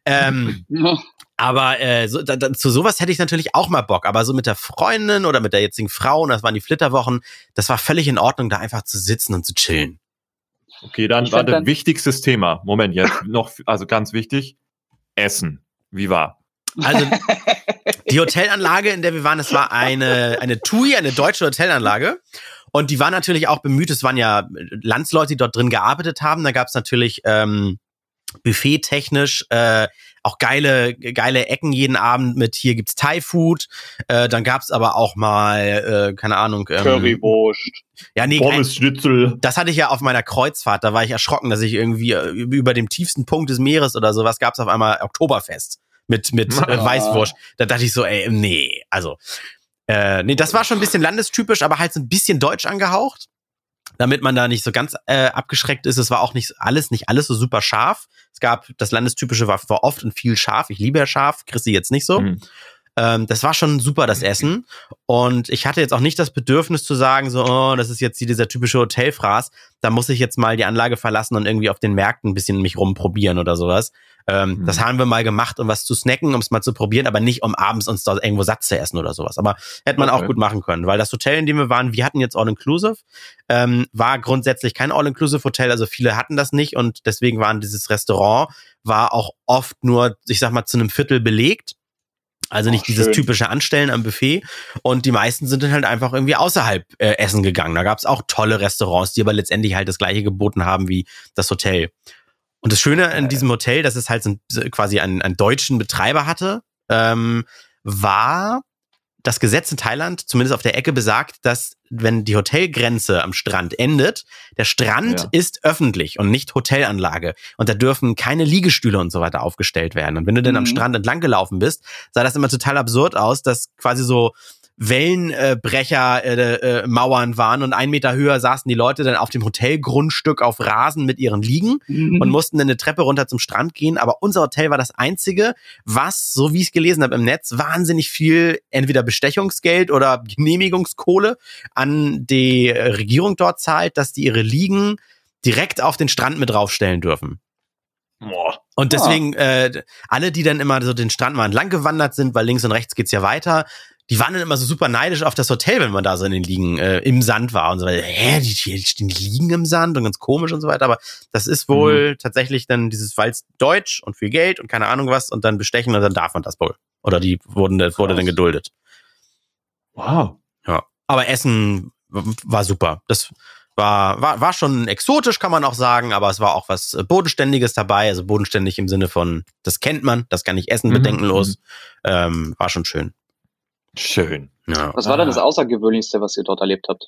Aber zu sowas hätte ich natürlich auch mal Bock. Aber so mit der Freundin oder mit der jetzigen Frau, und das waren die Flitterwochen, das war völlig in Ordnung, da einfach zu sitzen und zu chillen. Okay, dann war das wichtigstes Thema. Moment, jetzt noch, also ganz wichtig, Essen. Wie war? Also die Hotelanlage, in der wir waren, das war eine TUI, eine deutsche Hotelanlage. Und die war natürlich auch bemüht, es waren ja Landsleute, die dort drin gearbeitet haben. Da gab es natürlich buffettechnisch auch geile Ecken jeden Abend mit, hier gibt's Thai-Food. Dann gab's aber auch mal, keine Ahnung. Currywurst. Ja, nee, Pommes-Schnitzel. Das hatte ich ja auf meiner Kreuzfahrt. Da war ich erschrocken, dass ich irgendwie über dem tiefsten Punkt des Meeres oder sowas gab's auf einmal Oktoberfest mit Weißwurst. Da dachte ich so, nee, also das war schon ein bisschen landestypisch, aber halt so ein bisschen deutsch angehaucht, damit man da nicht so ganz abgeschreckt ist. Es war auch nicht alles so super scharf. Es gab, das Landestypische war oft und viel scharf. Ich liebe ja scharf, Chrissy jetzt nicht so. Das war schon super, das Essen. Und ich hatte jetzt auch nicht das Bedürfnis zu sagen, so, das ist jetzt dieser typische Hotelfraß. Da muss ich jetzt mal die Anlage verlassen und irgendwie auf den Märkten ein bisschen mich rumprobieren oder sowas. Das haben wir mal gemacht, um was zu snacken, um es mal zu probieren, aber nicht, um abends uns da irgendwo satt zu essen oder sowas. Aber hätte man auch gut machen können, weil das Hotel, in dem wir waren, wir hatten jetzt All-Inclusive, war grundsätzlich kein All-Inclusive-Hotel, also viele hatten das nicht und deswegen waren dieses Restaurant, war auch oft nur, ich sag mal, zu einem Viertel belegt. Also nicht dieses typische Anstellen am Buffet. Und die meisten sind dann halt einfach irgendwie außerhalb essen gegangen. Da gab es auch tolle Restaurants, die aber letztendlich halt das gleiche geboten haben wie das Hotel. Und das Schöne in diesem Hotel, dass es halt quasi einen deutschen Betreiber hatte, war, das Gesetz in Thailand, zumindest auf der Ecke, besagt, dass wenn die Hotelgrenze am Strand endet, der Strand ist öffentlich und nicht Hotelanlage. Und da dürfen keine Liegestühle und so weiter aufgestellt werden. Und wenn du dann am Strand entlang gelaufen bist, sah das immer total absurd aus, dass quasi so Wellenbrecher Mauern waren und 1 Meter höher saßen die Leute dann auf dem Hotelgrundstück auf Rasen mit ihren Liegen und mussten dann eine Treppe runter zum Strand gehen. Aber unser Hotel war das einzige, was, so wie ich es gelesen habe im Netz, wahnsinnig viel entweder Bestechungsgeld oder Genehmigungskohle an die Regierung dort zahlt, dass die ihre Liegen direkt auf den Strand mit draufstellen dürfen. Und deswegen, alle, die dann immer so den Strand mal entlang gewandert sind, weil links und rechts geht's ja weiter, die waren dann immer so super neidisch auf das Hotel, wenn man da so in den Liegen im Sand war und so weiter. Die stehen die Liegen im Sand und ganz komisch und so weiter. Aber das ist wohl tatsächlich dann dieses, weil es Deutsch und viel Geld und keine Ahnung was und dann bestechen und dann darf man das wohl. Oder wurde dann geduldet. Wow. Ja. Aber Essen war super. Das war schon exotisch, kann man auch sagen, aber es war auch was Bodenständiges dabei. Also bodenständig im Sinne von, das kennt man, das kann ich essen, bedenkenlos. War schon schön. Schön. Ja. Was war denn das Außergewöhnlichste, was ihr dort erlebt habt?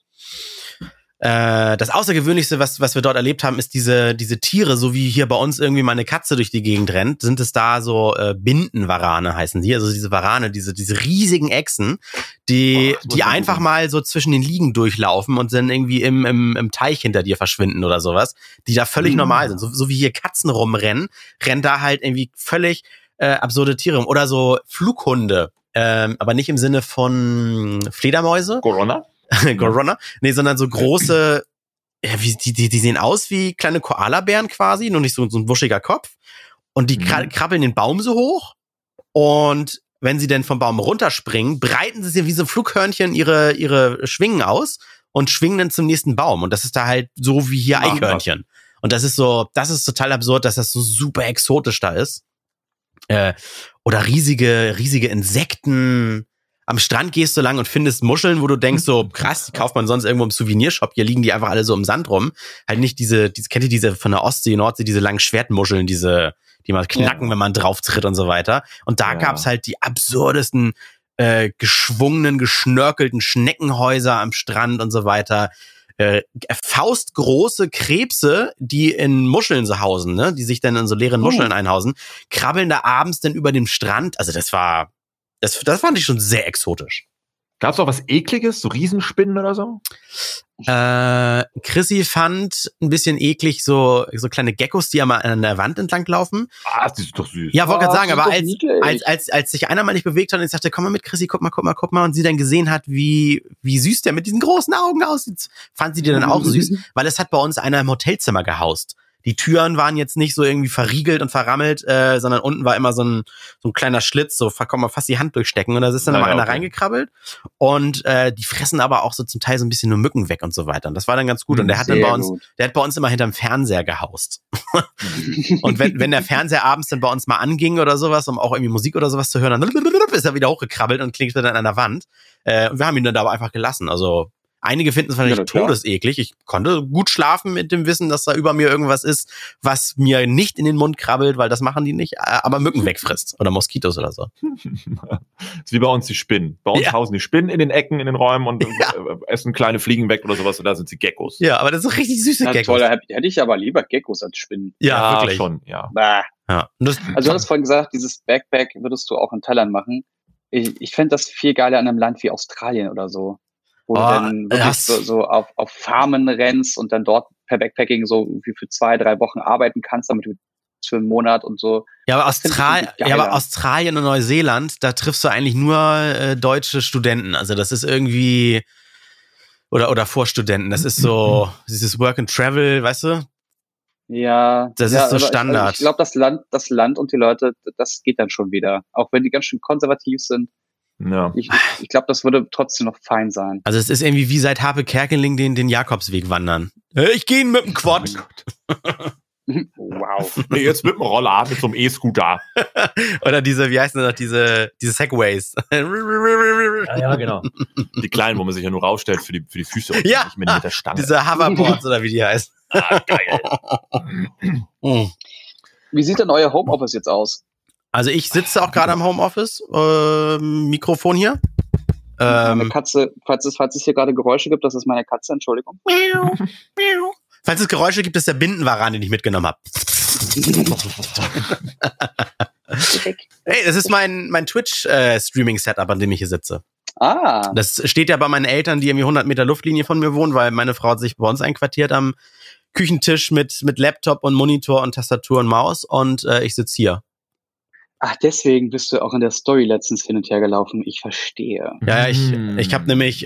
Das Außergewöhnlichste, was wir dort erlebt haben, ist diese Tiere, so wie hier bei uns irgendwie mal eine Katze durch die Gegend rennt, sind es da so Bindenwarane heißen die, also diese Warane, diese riesigen Echsen, die einfach mal so zwischen den Liegen durchlaufen und dann irgendwie im Teich hinter dir verschwinden oder sowas, die da völlig normal sind, so wie hier Katzen rumrennen, rennen da halt irgendwie völlig absurde Tiere rum oder so Flughunde. Aber nicht im Sinne von Fledermäuse. Corona? Nee, sondern so große, die sehen aus wie kleine Koalabären quasi, nur nicht so ein wuschiger Kopf. Und die krabbeln den Baum so hoch. Und wenn sie dann vom Baum runterspringen, breiten sie wie so ein Flughörnchen ihre Schwingen aus und schwingen dann zum nächsten Baum. Und das ist da halt so wie hier Eichhörnchen. Und das ist total absurd, dass das so super exotisch da ist. Oder riesige Insekten. Am Strand gehst du lang und findest Muscheln, wo du denkst so, krass, die kauft man sonst irgendwo im Souvenirshop. Hier liegen die einfach alle so im Sand rum. Halt nicht kennt ihr diese von der Ostsee, Nordsee, diese langen Schwertmuscheln, die mal knacken, wenn man drauf tritt und so weiter. Und da gab's halt die absurdesten, geschwungenen, geschnörkelten Schneckenhäuser am Strand und so weiter. Faustgroße Krebse, die in Muscheln so hausen, ne, die sich dann in so leeren Muscheln einhausen, krabbeln da abends dann über dem Strand. Also das fand ich schon sehr exotisch. Gab's auch was Ekliges, so Riesenspinnen oder so? Chrissy fand ein bisschen eklig so kleine Geckos, die einmal an der Wand entlang laufen. Das ist doch süß. Ja, wollte gerade sagen, aber als sich einer mal nicht bewegt hat und ich sagte, komm mal mit Chrissy, guck mal, und sie dann gesehen hat, wie süß der mit diesen großen Augen aussieht, fand sie die dann auch süß, weil es hat bei uns einer im Hotelzimmer gehaust. Die Türen waren jetzt nicht so irgendwie verriegelt und verrammelt, sondern unten war immer so ein kleiner Schlitz, so kann man fast die Hand durchstecken und da ist dann immer einer reingekrabbelt und die fressen aber auch so zum Teil so ein bisschen nur Mücken weg und so weiter und das war dann ganz gut und der hat bei uns immer hinterm Fernseher gehaust. Und wenn der Fernseher abends dann bei uns mal anging oder sowas, um auch irgendwie Musik oder sowas zu hören, dann ist er wieder hochgekrabbelt und klingt dann an der Wand und wir haben ihn dann da aber einfach gelassen, also einige finden es wahrscheinlich todeseklig. Ich konnte gut schlafen mit dem Wissen, dass da über mir irgendwas ist, was mir nicht in den Mund krabbelt, weil das machen die nicht, aber Mücken wegfrisst oder Moskitos oder so. Das ist wie bei uns die Spinnen. Bei uns hausen die Spinnen in den Ecken, in den Räumen und essen kleine Fliegen weg oder sowas und da sind sie Geckos. Ja, aber das sind richtig süße Geckos. Toll, hätte ich aber lieber Geckos als Spinnen. Ja, wirklich. Schon, ja. Ja. Also du hast vorhin gesagt, dieses Backpack würdest du auch in Thailand machen. Ich fände das viel geiler in einem Land wie Australien oder so. Wo du dann wirklich so auf Farmen rennst und dann dort per Backpacking so irgendwie für 2-3 Wochen arbeiten kannst, damit du für einen Monat und so. Ja, aber Australien und Neuseeland, da triffst du eigentlich nur deutsche Studenten. Also das ist irgendwie oder Vorstudenten. Das ist so dieses Work and Travel, weißt du? Ja. Das ist so Standard. Ich glaube, das Land und die Leute, das geht dann schon wieder. Auch wenn die ganz schön konservativ sind. Ja. Ich glaube, das würde trotzdem noch fein sein. Also es ist irgendwie wie seit Harpe Kerkeling den Jakobsweg wandern. Ich gehe mit dem Quad. Wow. Nee, jetzt mit dem Roller, mit so einem E-Scooter. Oder wie heißen das noch, diese Segways. Ja, genau. Die kleinen, wo man sich ja nur rausstellt für die Füße und nicht mehr mit der Stange. Diese Hoverboards oder wie die heißen. Geil. Wie sieht denn euer Homeoffice jetzt aus? Also ich sitze auch gerade am Homeoffice, Mikrofon hier. Meine Katze, falls es hier gerade Geräusche gibt, das ist meine Katze, Entschuldigung. Falls es Geräusche gibt, ist der Bindenwaran, den ich mitgenommen habe. Hey, das ist mein Twitch-Streaming-Setup, an dem ich hier sitze. Das steht ja bei meinen Eltern, die irgendwie 100 Meter Luftlinie von mir wohnen, weil meine Frau hat sich bei uns einquartiert am Küchentisch mit Laptop und Monitor und Tastatur und Maus und ich sitze hier. Ach, deswegen bist du auch in der Story letztens hin und her gelaufen. Ich verstehe. Ja, ich habe nämlich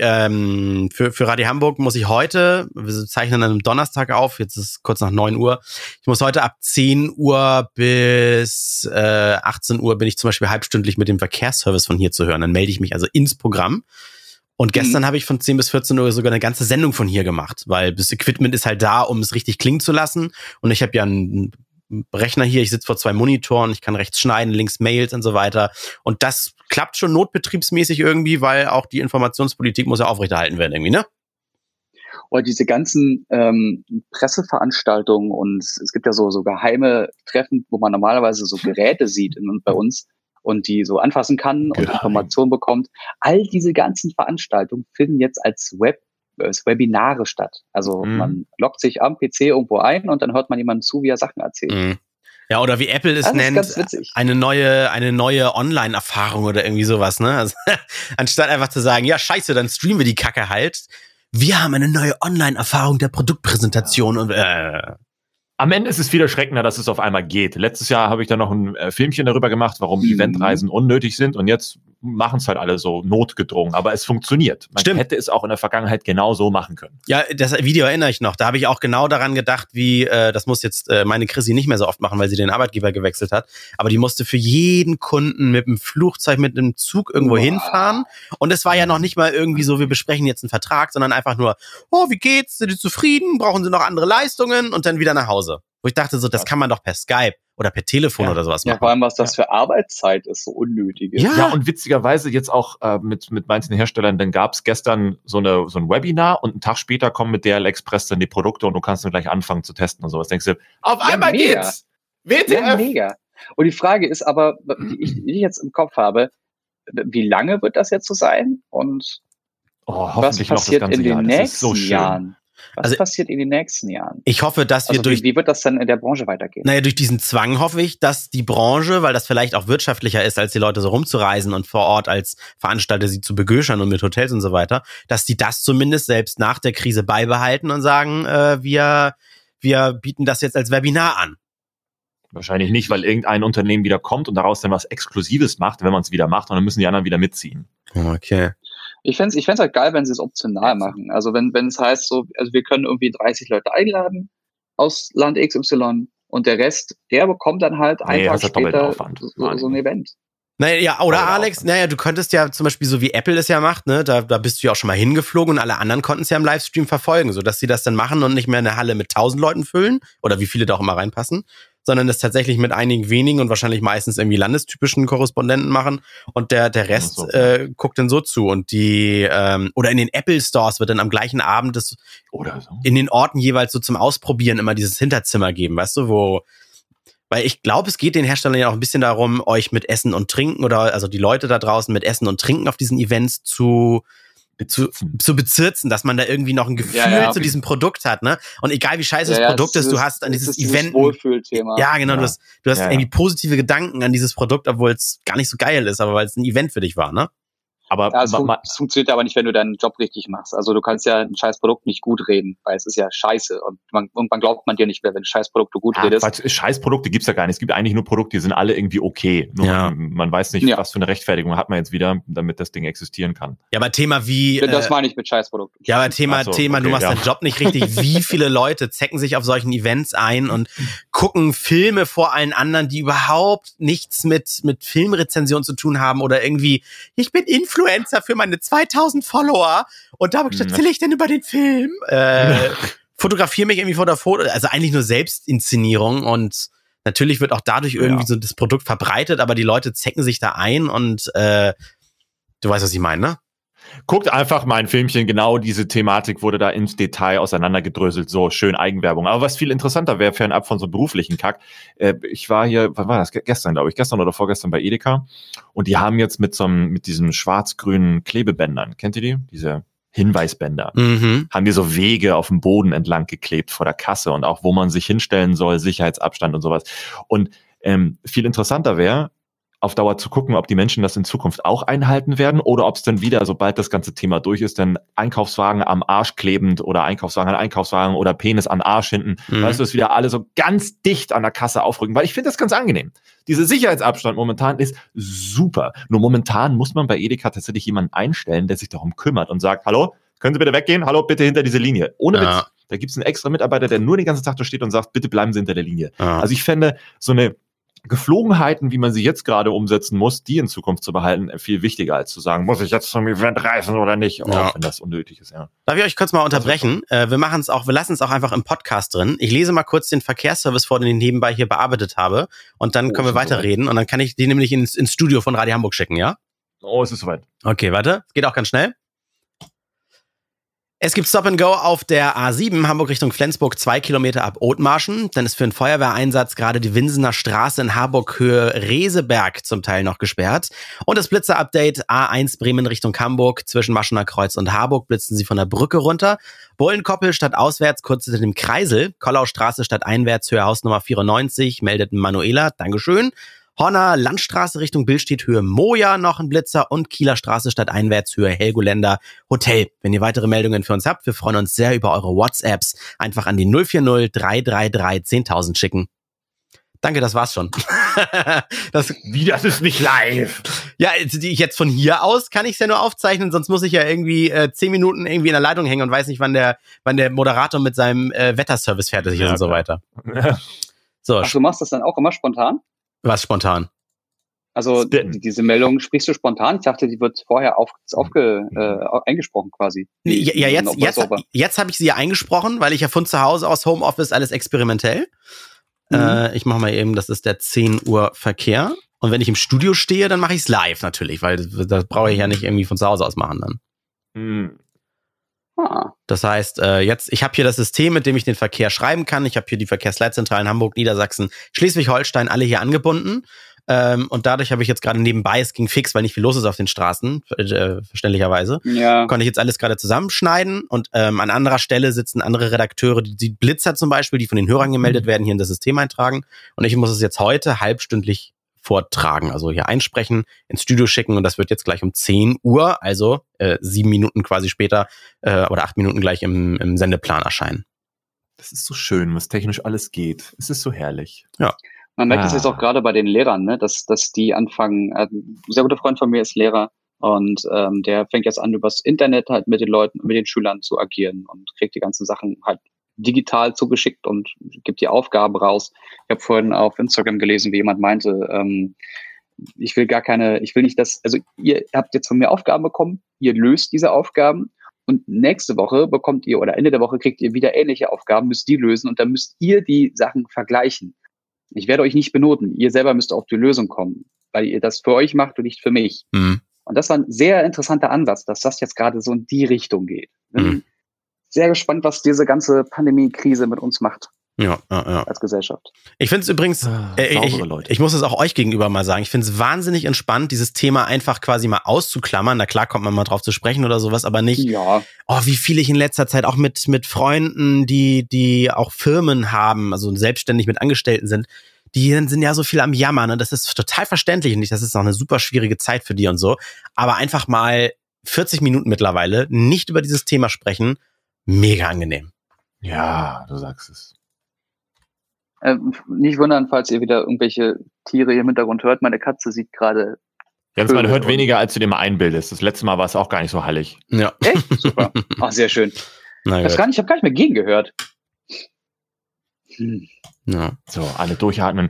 für Radio Hamburg muss ich heute, wir zeichnen an einem Donnerstag auf, jetzt ist es kurz nach 9 Uhr, ich muss heute ab 10 Uhr bis 18 Uhr bin ich zum Beispiel halbstündlich mit dem Verkehrsservice von hier zu hören. Dann melde ich mich also ins Programm. Und gestern habe ich von 10 bis 14 Uhr sogar eine ganze Sendung von hier gemacht, weil das Equipment ist halt da, um es richtig klingen zu lassen. Und ich habe ja einen Rechner hier, ich sitze vor 2 Monitoren, ich kann rechts schneiden, links Mails und so weiter. Und das klappt schon notbetriebsmäßig irgendwie, weil auch die Informationspolitik muss ja aufrechterhalten werden irgendwie, ne? Oder diese ganzen Presseveranstaltungen und es gibt ja so geheime Treffen, wo man normalerweise so Geräte sieht bei uns und die so anfassen kann und Informationen bekommt. All diese ganzen Veranstaltungen finden jetzt als Webinare statt. Also man loggt sich am PC irgendwo ein und dann hört man jemandem zu, wie er Sachen erzählt. Ja, oder wie Apple es nennt, eine neue Online-Erfahrung oder irgendwie sowas, ne? Also, anstatt einfach zu sagen, ja, scheiße, dann streamen wir die Kacke halt. Wir haben eine neue Online-Erfahrung der Produktpräsentation und Am Ende ist es viel erschreckender, dass es auf einmal geht. Letztes Jahr habe ich dann noch ein Filmchen darüber gemacht, warum Eventreisen unnötig sind und jetzt machen es halt alle so notgedrungen, aber es funktioniert. Man hätte es auch in der Vergangenheit genau so machen können. Ja, das Video erinnere ich noch. Da habe ich auch genau daran gedacht, wie, das muss jetzt meine Chrissy nicht mehr so oft machen, weil sie den Arbeitgeber gewechselt hat, aber die musste für jeden Kunden mit einem Flugzeug, mit einem Zug irgendwo hinfahren und es war ja noch nicht mal irgendwie so, wir besprechen jetzt einen Vertrag, sondern einfach nur, oh, wie geht's, sind Sie zufrieden, brauchen Sie noch andere Leistungen und dann wieder nach Hause. Wo ich dachte so, das kann man doch per Skype oder per Telefon oder sowas machen. Ja, vor allem, was das für Arbeitszeit ist, so unnötig ist. Ja, und witzigerweise jetzt auch mit manchen Herstellern, dann gab es gestern so ein Webinar und einen Tag später kommen mit DHL Express dann die Produkte und du kannst dann gleich anfangen zu testen und sowas. Denkst du, auf einmal geht's! WTF! Ja, mega. Und die Frage ist aber, die ich jetzt im Kopf habe, wie lange wird das jetzt so sein? Und hoffentlich was passiert noch das ganze in den Jahr. nächsten Jahren? Was passiert in den nächsten Jahren? Ich hoffe, dass wir wie wird das dann in der Branche weitergehen? Naja, durch diesen Zwang hoffe ich, dass die Branche, weil das vielleicht auch wirtschaftlicher ist, als die Leute so rumzureisen und vor Ort als Veranstalter sie zu begöschern und mit Hotels und so weiter, dass die das zumindest selbst nach der Krise beibehalten und sagen, wir bieten das jetzt als Webinar an. Wahrscheinlich nicht, weil irgendein Unternehmen wieder kommt und daraus dann was Exklusives macht, wenn man es wieder macht, und dann müssen die anderen wieder mitziehen. Okay. Ich fänd's halt geil, wenn sie es optional machen. Also wenn es heißt, so, also wir können irgendwie 30 Leute einladen aus Land XY und der Rest, der bekommt dann halt einen Tag später so ein Event. Naja, oder Alex, du könntest ja zum Beispiel, so wie Apple es ja macht, ne, da bist du ja auch schon mal hingeflogen und alle anderen konnten es ja im Livestream verfolgen, sodass sie das dann machen und nicht mehr eine Halle mit 1000 Leuten füllen oder wie viele da auch immer reinpassen, sondern das tatsächlich mit einigen wenigen und wahrscheinlich meistens irgendwie landestypischen Korrespondenten machen und der Rest guckt dann so zu und die oder in den Apple Stores wird dann am gleichen Abend in den Orten jeweils so zum Ausprobieren immer dieses Hinterzimmer geben, weißt du, weil ich glaube, es geht den Herstellern ja auch ein bisschen darum, euch mit Essen und Trinken also die Leute da draußen mit Essen und Trinken auf diesen Events zu bezirzen, dass man da irgendwie noch ein Gefühl zu diesem Produkt hat, ne? Und egal wie scheiße das Produkt ist, du hast an dieses Event Wohlfühlthema. Ja, genau, du hast irgendwie positive Gedanken an dieses Produkt, obwohl es gar nicht so geil ist, aber weil es ein Event für dich war, ne? Aber es funktioniert aber nicht, wenn du deinen Job richtig machst. Also du kannst ja ein scheiß Produkt nicht gut reden, weil es ist ja scheiße. Und man glaubt man dir nicht mehr, wenn Scheißprodukte gut redest. Scheißprodukte gibt's ja gar nicht. Es gibt eigentlich nur Produkte, die sind alle irgendwie okay. Nur man weiß nicht, was für eine Rechtfertigung hat man jetzt wieder, damit das Ding existieren kann. Ja, aber Thema wie... Das meine ich mit Scheißprodukten. Ja, aber Thema, du machst deinen Job nicht richtig. Wie viele Leute zecken sich auf solchen Events ein und gucken Filme vor allen anderen, die überhaupt nichts mit Filmrezension zu tun haben oder irgendwie, ich bin Influencer für meine 2000 Follower und da erzähle ich denn über den Film. Fotografiere mich irgendwie vor der Foto, also eigentlich nur Selbstinszenierung und natürlich wird auch dadurch irgendwie so das Produkt verbreitet, aber die Leute zecken sich da ein und du weißt, was ich meine, ne? Guckt einfach mal ein Filmchen, genau diese Thematik wurde da ins Detail auseinandergedröselt, so schön Eigenwerbung. Aber was viel interessanter wäre, fernab von so beruflichen Kack, ich war hier, wann war das? Gestern oder vorgestern bei Edeka und die haben jetzt mit diesen schwarz-grünen Klebebändern, kennt ihr die? Diese Hinweisbänder, haben die so Wege auf dem Boden entlang geklebt vor der Kasse und auch wo man sich hinstellen soll, Sicherheitsabstand und sowas. Und viel interessanter wäre, auf Dauer zu gucken, ob die Menschen das in Zukunft auch einhalten werden oder ob es dann wieder, sobald das ganze Thema durch ist, dann Einkaufswagen am Arsch klebend oder Einkaufswagen an Einkaufswagen oder Penis an Arsch hinten, weißt du, dass wieder alle so ganz dicht an der Kasse aufrücken, weil ich finde das ganz angenehm. Dieser Sicherheitsabstand momentan ist super. Nur momentan muss man bei Edeka tatsächlich jemanden einstellen, der sich darum kümmert und sagt, hallo, können Sie bitte weggehen? Hallo, bitte hinter diese Linie. Ohne Witz. Da gibt es einen extra Mitarbeiter, der nur den ganzen Tag da steht und sagt, bitte bleiben Sie hinter der Linie. Also ich fände so eine Geflogenheiten, wie man sie jetzt gerade umsetzen muss, die in Zukunft zu behalten, viel wichtiger, als zu sagen, muss ich jetzt zum Event reisen oder nicht, auch wenn das unnötig ist, Darf ich euch kurz mal unterbrechen? Wir lassen es auch einfach im Podcast drin. Ich lese mal kurz den Verkehrsservice vor, den ich nebenbei hier bearbeitet habe und dann können wir weiterreden und dann kann ich die nämlich ins Studio von Radio Hamburg schicken, ja? Oh, es ist soweit. Okay, warte. Es geht auch ganz schnell. Es gibt Stop and Go auf der A7 Hamburg Richtung Flensburg 2 Kilometer ab Othmarschen. Dann ist für einen Feuerwehreinsatz gerade die Winsener Straße in Harburg Höhe Reseberg zum Teil noch gesperrt. Und das Blitzer-Update A1 Bremen Richtung Hamburg zwischen Maschener Kreuz und Harburg blitzen sie von der Brücke runter. Bullenkoppel statt auswärts kurz hinter dem Kreisel. Kollaustraße statt einwärts Höhe Hausnummer 94 meldet Manuela. Dankeschön. Horner Landstraße Richtung Billstedt Höhe Moja noch ein Blitzer und Kieler Straße statt einwärts Höhe Helgoländer Hotel. Wenn ihr weitere Meldungen für uns habt, wir freuen uns sehr über eure WhatsApps. Einfach an die 040 333 10.000 schicken. Danke, das war's schon. Das ist nicht live. Ja, jetzt von hier aus kann ich es ja nur aufzeichnen, sonst muss ich ja irgendwie 10 Minuten irgendwie in der Leitung hängen und weiß nicht, wann der Moderator mit seinem Wetterservice fertig ist und so weiter. So. Ach, du machst das dann auch immer spontan? Was spontan? Also diese Meldung sprichst du spontan? Ich dachte, die wird vorher eingesprochen quasi. Ja, jetzt habe ich sie ja eingesprochen, weil ich ja von zu Hause aus Homeoffice alles experimentell. Ich mache mal eben, das ist der 10 Uhr Verkehr. Und wenn ich im Studio stehe, dann mache ich es live natürlich, weil das brauche ich ja nicht irgendwie von zu Hause aus machen dann. Das heißt, ich habe hier das System, mit dem ich den Verkehr schreiben kann. Ich habe hier die Verkehrsleitzentralen Hamburg, Niedersachsen, Schleswig-Holstein, alle hier angebunden. Und dadurch habe ich jetzt gerade nebenbei, es ging fix, weil nicht viel los ist auf den Straßen, verständlicherweise, konnte ich jetzt alles gerade zusammenschneiden und an anderer Stelle sitzen andere Redakteure, die Blitzer zum Beispiel, die von den Hörern gemeldet werden, hier in das System eintragen. Und ich muss es jetzt heute halbstündlich vortragen, also hier einsprechen, ins Studio schicken und das wird jetzt gleich um 10 Uhr, also 7 Minuten quasi später oder 8 Minuten gleich im Sendeplan erscheinen. Das ist so schön, was technisch alles geht. Es ist so herrlich. Ja. Man merkt es jetzt auch gerade bei den Lehrern, ne, dass die anfangen, ein sehr guter Freund von mir ist Lehrer und der fängt jetzt an, übers Internet halt mit den Leuten, mit den Schülern zu agieren und kriegt die ganzen Sachen halt digital zugeschickt und gibt die Aufgaben raus. Ich habe vorhin auf Instagram gelesen, wie jemand meinte, ich will nicht also ihr habt jetzt von mir Aufgaben bekommen, ihr löst diese Aufgaben und nächste Woche bekommt ihr oder Ende der Woche kriegt ihr wieder ähnliche Aufgaben, müsst die lösen und dann müsst ihr die Sachen vergleichen. Ich werde euch nicht benoten, ihr selber müsst auf die Lösung kommen, weil ihr das für euch macht und nicht für mich. Mhm. Und das war ein sehr interessanter Ansatz, dass das jetzt gerade so in die Richtung geht. Sehr gespannt, was diese ganze Pandemie-Krise mit uns macht. Ja. Als Gesellschaft. Ich finde es übrigens, ich muss es auch euch gegenüber mal sagen, ich finde es wahnsinnig entspannt, dieses Thema einfach quasi mal auszuklammern. Na klar kommt man mal drauf zu sprechen oder sowas, aber nicht, wie viel ich in letzter Zeit auch mit Freunden, die auch Firmen haben, also selbstständig mit Angestellten sind, die sind ja so viel am Jammern und das ist total verständlich und das ist auch eine super schwierige Zeit für die und so. Aber einfach mal 40 Minuten mittlerweile nicht über dieses Thema sprechen, mega angenehm. Ja, du sagst es. Nicht wundern, falls ihr wieder irgendwelche Tiere im Hintergrund hört. Meine Katze sieht gerade. Jens, man hört weniger, als du dir mal einbildest. Das letzte Mal war es auch gar nicht so hallig. Ja. Echt? Super. Ach, sehr schön. Ich habe gar nicht mehr gegengehört. Ja. So, alle durchatmen.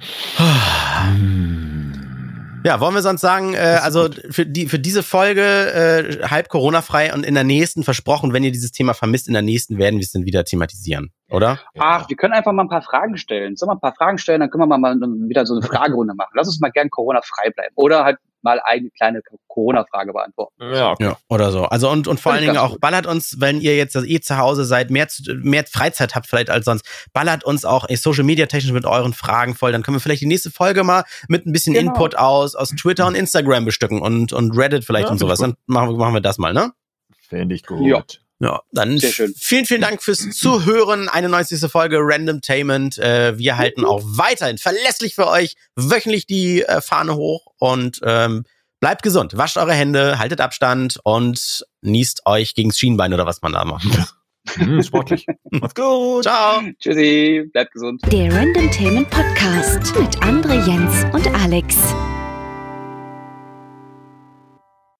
Ja, wollen wir sonst sagen, also für diese Folge halb Corona-frei und in der nächsten versprochen, wenn ihr dieses Thema vermisst, in der nächsten werden wir es dann wieder thematisieren, oder? Ach, wir können einfach mal ein paar Fragen stellen. Sollen wir ein paar Fragen stellen, dann können wir mal wieder so eine Fragerunde machen. Lass uns mal gern Corona-frei bleiben. Oder halt mal eine kleine Corona-Frage beantworten. Ja, oder so. Also und vor allen Dingen auch, ballert uns, wenn ihr jetzt zu Hause seid, mehr Freizeit habt vielleicht als sonst, ballert uns auch Social Media technisch mit euren Fragen voll. Dann können wir vielleicht die nächste Folge mal mit ein bisschen Input aus Twitter und Instagram bestücken und Reddit vielleicht und sowas. Dann machen wir das mal, ne? Fände ich gut. Ja, dann vielen, vielen Dank fürs Zuhören. 91. Folge Randomtainment. Wir halten auch weiterhin verlässlich für euch wöchentlich die Fahne hoch und bleibt gesund. Wascht eure Hände, haltet Abstand und niest euch gegens Schienbein oder was man da macht. Sportlich. Macht's gut. Ciao. Tschüssi. Bleibt gesund. Der Randomtainment Podcast mit André, Jens und Alex.